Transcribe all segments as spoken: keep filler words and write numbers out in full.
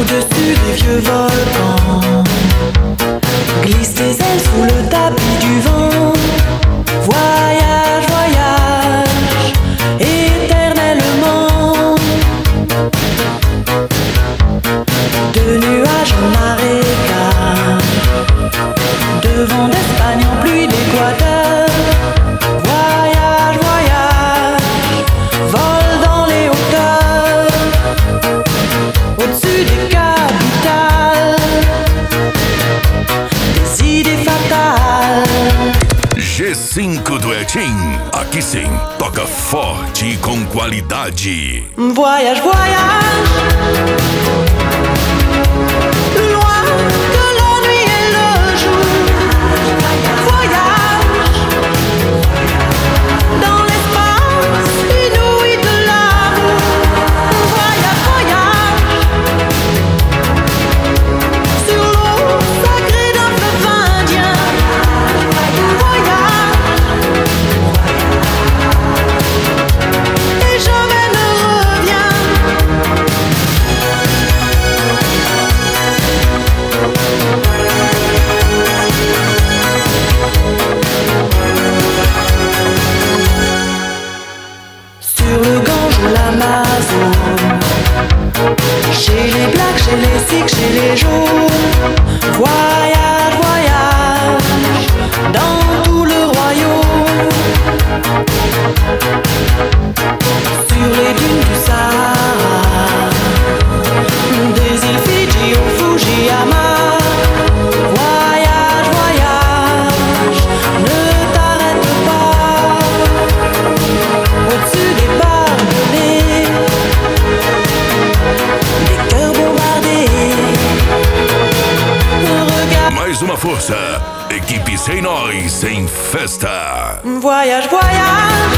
Au-dessus des vieux volcans, glisse tes ailes sous le tapis du vent. Voyage, voyage, éternellement. De nuages en marécage, de vent d'Espagne en pluie d'Équateur. Voyage, voyage, vole dans les hauteurs, au-dessus des capitales, des idées fatales. G cinco do Etim, aqui sim, toca forte e com qualidade. Voyage, voyage, plus loin que la nuit et le jour. Voyage, dans l'espace inouï de l'amour. Voyage, voyage, sur l'eau sacrée d'un fleuve indien. Voyage, et jamais ne reviens. Sur le Gange ou l'Amazone, chez les Blacks, chez les Sikhs, chez les Jaunes. Voyage, voyage, dans tout le royaume. Sur les dunes du Sahara, des îles Fidji au Fujiyama. Voyage, voyage, ne t'arrête pas. Au-dessus des barbelés, des cœurs bombardés. Regarde. Mais uma força, equipe sem nós, sem festa. Voyage, voyage,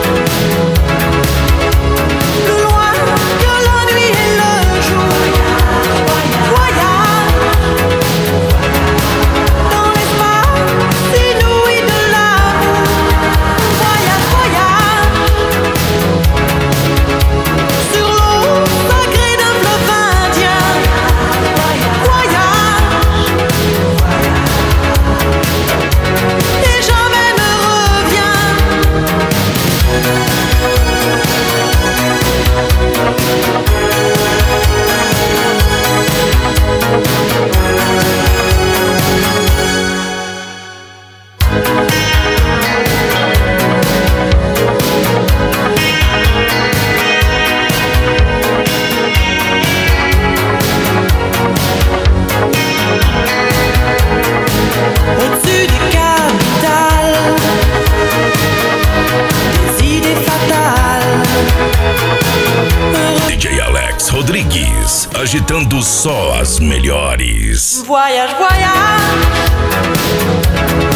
plus loin que la nuit et le jour. Voyage, dans l'espace inouï de l'amour. Voyage, voyage, sur l'eau sacrée d'un fleuve indien. Voyage, et jamais ne reviens. Au-dessus des capitales, des idées fatales. D J Alex Rodrigues, agitando só as melhores. Voyage, voyage,